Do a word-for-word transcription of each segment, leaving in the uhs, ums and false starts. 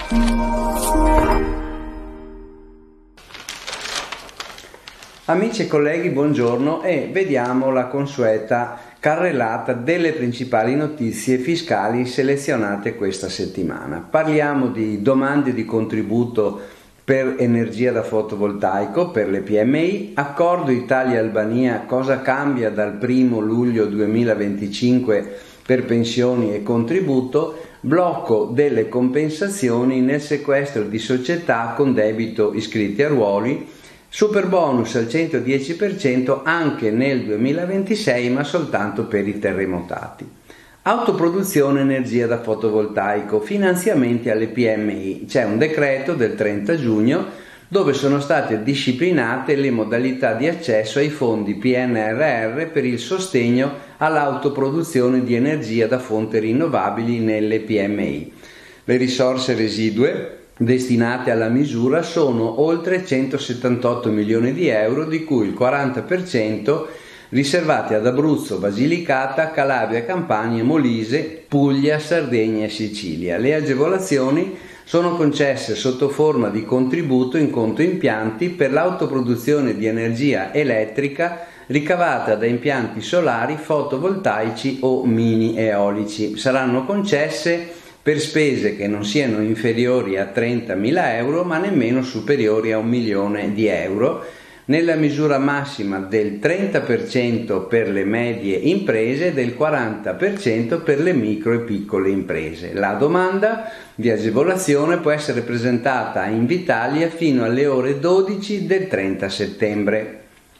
Amici e colleghi, buongiorno e vediamo la consueta carrellata delle principali notizie fiscali selezionate questa settimana. Parliamo di domande di contributo per energia da fotovoltaico per le P M I, accordo Italia-Albania, cosa cambia dal primo luglio duemilaventicinque per pensioni e contributo, blocco delle compensazioni nel sequestro di società con debito iscritti a ruoli, super bonus al centodieci per cento anche nel duemilaventisei ma soltanto per i terremotati. Autoproduzione energia da fotovoltaico, finanziamenti alle P M I. C'è un decreto del trenta giugno dove sono state disciplinate le modalità di accesso ai fondi P N R R per il sostegno all'autoproduzione di energia da fonti rinnovabili nelle P M I. Le risorse residue destinate alla misura sono oltre centosettantotto milioni di euro, di cui il quaranta per cento riservati ad Abruzzo, Basilicata, Calabria, Campania, Molise, Puglia, Sardegna e Sicilia. Le agevolazioni sono concesse sotto forma di contributo in conto impianti per l'autoproduzione di energia elettrica ricavata da impianti solari, fotovoltaici o mini eolici. Saranno concesse per spese che non siano inferiori a trentamila euro ma nemmeno superiori a un milione di euro, nella misura massima del trenta per cento per le medie imprese e del quaranta per cento per le micro e piccole imprese. La domanda di agevolazione può essere presentata a Invitalia fino alle ore dodici del trenta settembre.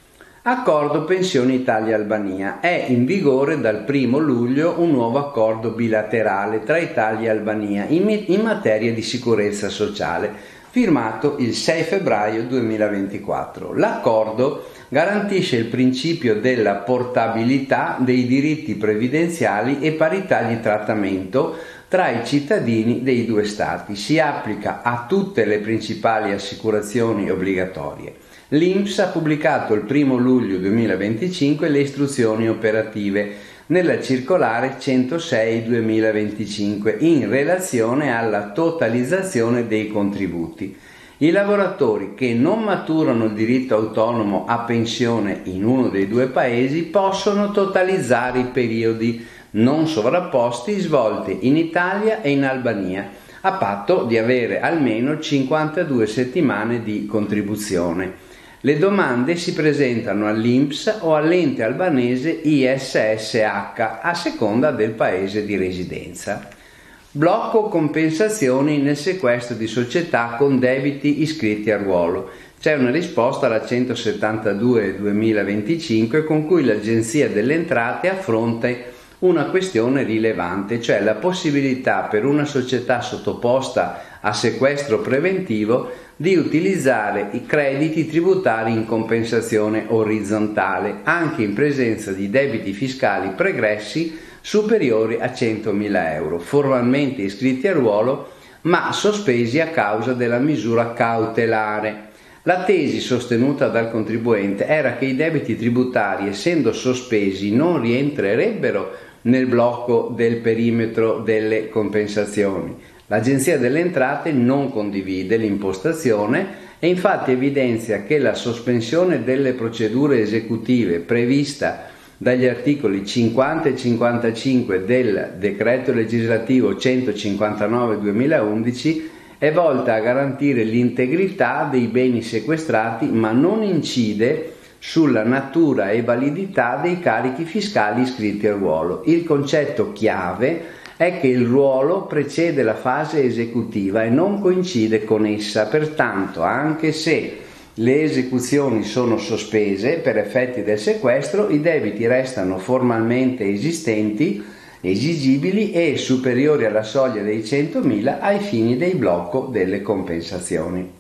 Accordo pensioni Italia-Albania. È in vigore dal primo luglio un nuovo accordo bilaterale tra Italia e Albania in, in materia di sicurezza sociale, firmato il sei febbraio duemilaventiquattro. L'accordo garantisce il principio della portabilità dei diritti previdenziali e parità di trattamento tra i cittadini dei due Stati. Si applica a tutte le principali assicurazioni obbligatorie. L'I N P S ha pubblicato il primo luglio duemilaventicinque le istruzioni operative nella circolare centosei duemilaventicinque in relazione alla totalizzazione dei contributi. I lavoratori che non maturano il diritto autonomo a pensione in uno dei due paesi possono totalizzare i periodi non sovrapposti svolti in Italia e in Albania, a patto di avere almeno cinquantadue settimane di contribuzione. Le domande si presentano all'I N P S o all'ente albanese I S S H a seconda del paese di residenza. Blocco compensazioni nel sequestro di società con debiti iscritti a ruolo. C'è una risposta alla centosettantadue duemilaventicinque con cui l'Agenzia delle Entrate affronta una questione rilevante, cioè la possibilità per una società sottoposta a sequestro preventivo di utilizzare i crediti tributari in compensazione orizzontale anche in presenza di debiti fiscali pregressi superiori a centomila euro, formalmente iscritti a ruolo ma sospesi a causa della misura cautelare. La tesi sostenuta dal contribuente era che i debiti tributari, essendo sospesi, non rientrerebbero nel blocco del perimetro delle compensazioni. L'Agenzia delle Entrate non condivide l'impostazione e infatti evidenzia che la sospensione delle procedure esecutive prevista dagli articoli cinquanta e cinquantacinque del decreto legislativo centocinquantanove duemilaundici è volta a garantire l'integrità dei beni sequestrati ma non incide sulla natura e validità dei carichi fiscali iscritti al ruolo. Il concetto chiave è che il ruolo precede la fase esecutiva e non coincide con essa, pertanto anche se le esecuzioni sono sospese per effetti del sequestro, i debiti restano formalmente esistenti, esigibili e superiori alla soglia dei centomila ai fini del blocco delle compensazioni.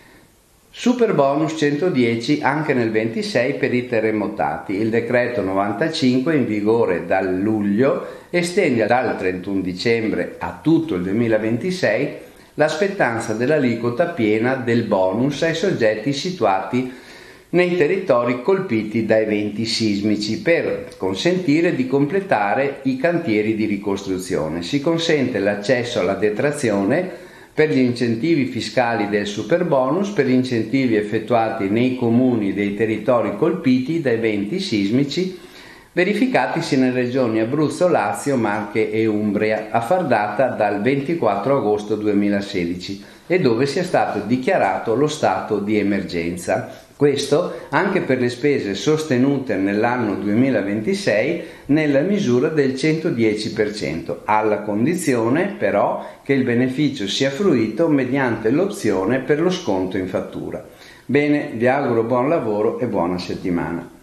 Super bonus centodieci anche nel ventisei per i terremotati. Il decreto novantacinque in vigore dal luglio estende dal trentuno dicembre a tutto il duemilaventisei la spettanza dell'aliquota piena del bonus ai soggetti situati nei territori colpiti da eventi sismici per consentire di completare i cantieri di ricostruzione. Si consente l'accesso alla detrazione per gli incentivi fiscali del superbonus, per gli incentivi effettuati nei comuni dei territori colpiti da eventi sismici verificatisi nelle regioni Abruzzo, Lazio, Marche e Umbria a far data dal ventiquattro agosto duemilasedici e dove sia stato dichiarato lo stato di emergenza. Questo anche per le spese sostenute nell'anno duemilaventisei nella misura del centodieci per cento, alla condizione però che il beneficio sia fruito mediante l'opzione per lo sconto in fattura. Bene, vi auguro buon lavoro e buona settimana.